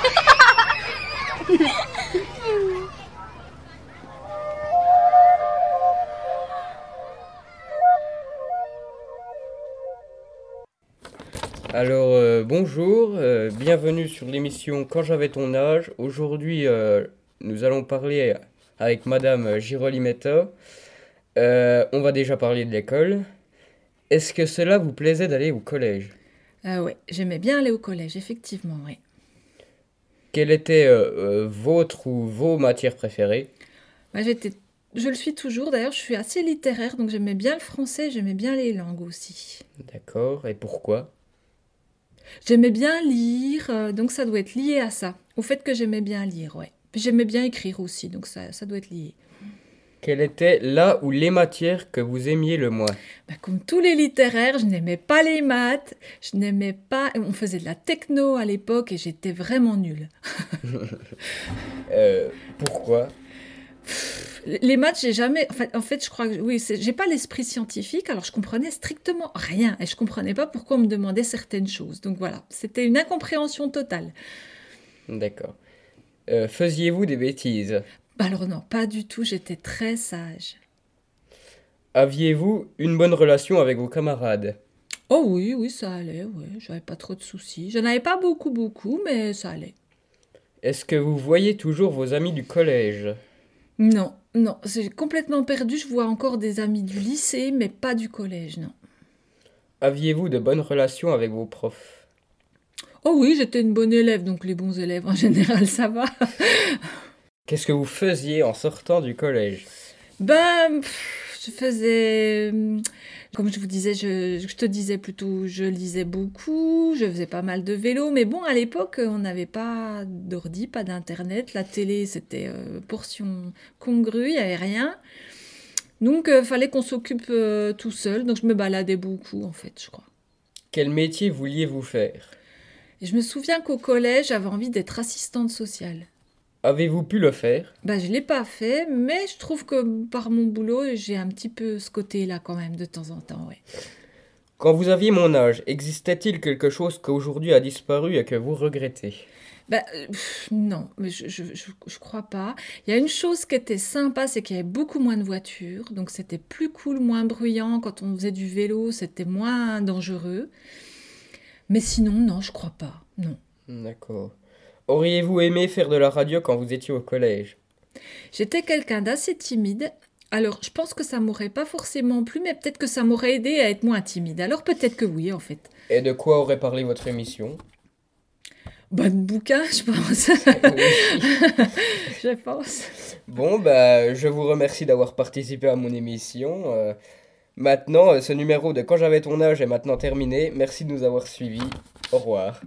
Alors, bonjour, bienvenue sur l'émission Quand j'avais ton âge. Aujourd'hui, nous allons parler avec Madame Girolimetta. On va déjà parler de l'école. Est-ce que cela vous plaisait d'aller au collège? Ouais, j'aimais bien aller au collège, effectivement, oui. Quelle était votre ou vos matières préférées? Moi, je le suis toujours, d'ailleurs, je suis assez littéraire, donc j'aimais bien le français, j'aimais bien les langues aussi. D'accord, et pourquoi? J'aimais bien lire, donc ça doit être lié à ça, au fait que j'aimais bien lire, ouais. Puis j'aimais bien écrire aussi, donc ça doit être lié. Quelle était la ou les matières que vous aimiez le moins? Bah, comme tous les littéraires, je n'aimais pas les maths, je n'aimais pas... On faisait de la techno à l'époque et j'étais vraiment nulle. Pourquoi? Les maths, j'ai jamais. En fait, je crois que oui, j'ai pas l'esprit scientifique, alors je comprenais strictement rien et je comprenais pas pourquoi on me demandait certaines choses. Donc voilà, c'était une incompréhension totale. D'accord. Faisiez-vous des bêtises? Bah alors non, pas du tout. J'étais très sage. Aviez-vous une bonne relation avec vos camarades? Oh oui, oui, ça allait. Ouais, j'avais pas trop de soucis. Je avais pas beaucoup, mais ça allait. Est-ce que vous voyez toujours vos amis du collège? Non, non, c'est complètement perdu. Je vois encore des amis du lycée, mais pas du collège, non. Aviez-vous de bonnes relations avec vos profs? Oh oui, j'étais une bonne élève, donc les bons élèves en général, ça va. Qu'est-ce que vous faisiez en sortant du collège? Ben, je faisais, comme je vous disais, je te disais plutôt, je lisais beaucoup, je faisais pas mal de vélo, mais bon, à l'époque, on n'avait pas d'ordi, pas d'internet, la télé, c'était portion congrue, il n'y avait rien. Donc, fallait qu'on s'occupe tout seul, donc je me baladais beaucoup, en fait, je crois. Quel métier vouliez-vous faire? Et je me souviens qu'au collège, j'avais envie d'être assistante sociale. Avez-vous pu le faire? Bah, je l'ai pas fait, mais je trouve que par mon boulot, j'ai un petit peu ce côté-là quand même de temps en temps, ouais. Quand vous aviez mon âge, existait-il quelque chose qu'aujourd'hui a disparu et que vous regrettez? Bah, non, mais je crois pas. Il y a une chose qui était sympa, c'est qu'il y avait beaucoup moins de voitures, donc c'était plus cool, moins bruyant. Quand on faisait du vélo, c'était moins dangereux. Mais sinon, non, je crois pas. Non. D'accord. Auriez-vous aimé faire de la radio quand vous étiez au collège? J'étais quelqu'un d'assez timide. Alors, je pense que ça m'aurait pas forcément plu, mais peut-être que ça m'aurait aidé à être moins timide. Alors peut-être que oui, en fait. Et de quoi aurait parlé votre émission? Bonne bouquin, je pense. Oui. Je pense. Bon, bah, je vous remercie d'avoir participé à mon émission. Maintenant, ce numéro de Quand j'avais ton âge est maintenant terminé. Merci de nous avoir suivis. Au revoir.